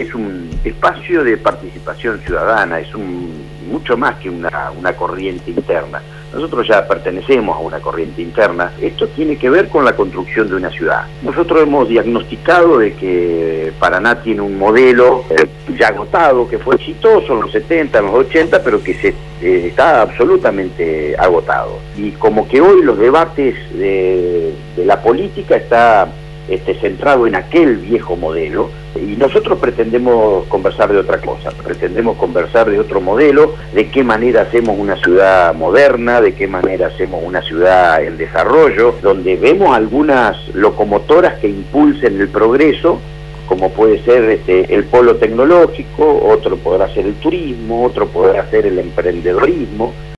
es un espacio de participación ciudadana, es mucho más que una corriente interna. Nosotros ya pertenecemos a una corriente interna. Esto tiene que ver con la construcción de una ciudad. Nosotros hemos diagnosticado de que Paraná tiene un modelo ya agotado, que fue exitoso en los 70, en los 80, pero que está absolutamente agotado. Y como que hoy los debates de la política está centrado en aquel viejo modelo, y nosotros pretendemos conversar de otra cosa, pretendemos conversar de otro modelo, de qué manera hacemos una ciudad moderna, de qué manera hacemos una ciudad en desarrollo, donde vemos algunas locomotoras que impulsen el progreso, como puede ser el polo tecnológico, otro podrá ser el turismo, otro podrá ser el emprendedorismo.